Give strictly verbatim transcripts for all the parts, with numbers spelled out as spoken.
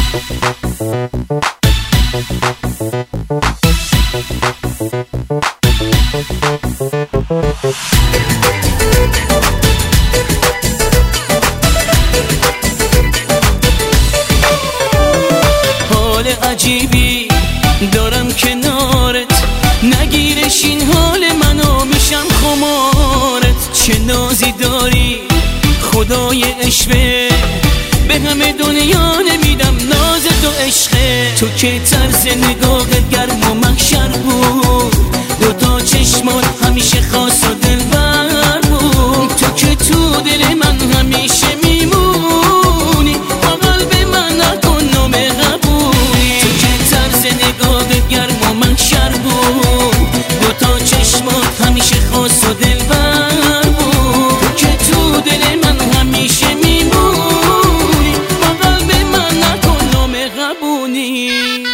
حال عجیبی دارم کنارت، نگیرش این حال منو میشم خمارت. چه نازی داری خدای عشقه، به همه دنیا نمیدم ناز تو عشقه. تو که طرز نگاهت گرم و محشر بود، دوتا چشمات همیشه خاص و دلبر بود. تو که تو دل من همیشه میمونی، با قلب من نکن نام قبولی. تو که طرز نگاهت گرم و محشر بود، دوتا چشمات همیشه خاص و دلبر بود. تو که تو دل من همیشه میمونی، با قلب من نکن نام قبولی.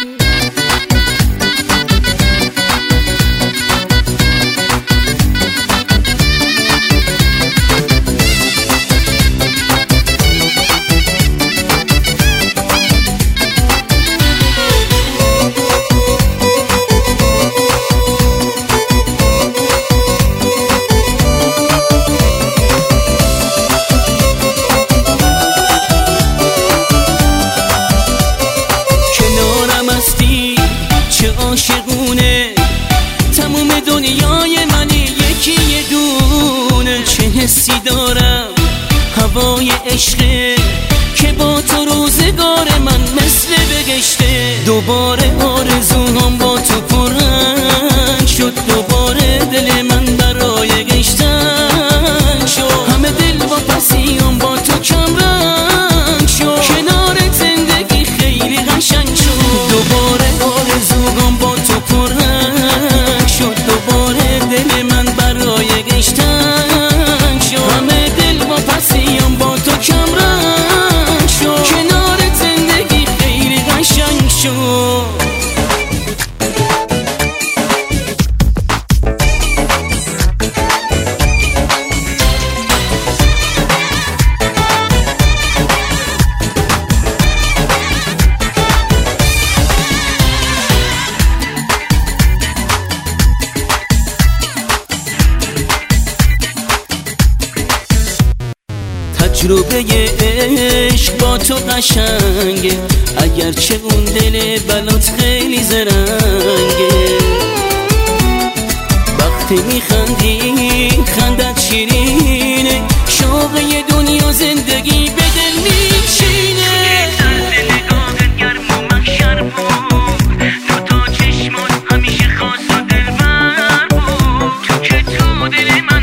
عاشقونه تموم دنیای منی یکی یه دونه. چه حسی دارم هوای عشقه، که با تو روزگار من مثل بگشته. دوباره آرزوهام با تو پررنگ شد، دوباره دل من برای گشتن شد. همه دل با پسیام با تو کم رنگ شد، کنار زندگی خیلی قشنگ شد. دوباره آرزوهام با تو پررنگ شد، دوباره دل من برای گشتن شد. همه دل با پسیام با تو کم رنگ شد، کنار زندگی خیلی قشنگ شد. تجربه عشق با تو قشنگه، اگرچه اون دل بلات خیلی زرنگه. وقتی میخندی خندت شیرینه، شوق یه دنیا زندگی به دل میشینه. طرز نگاهت گرم و محشر بود، دوتا چشمات همیشه خاص و دلبر بود. تو که تو دل من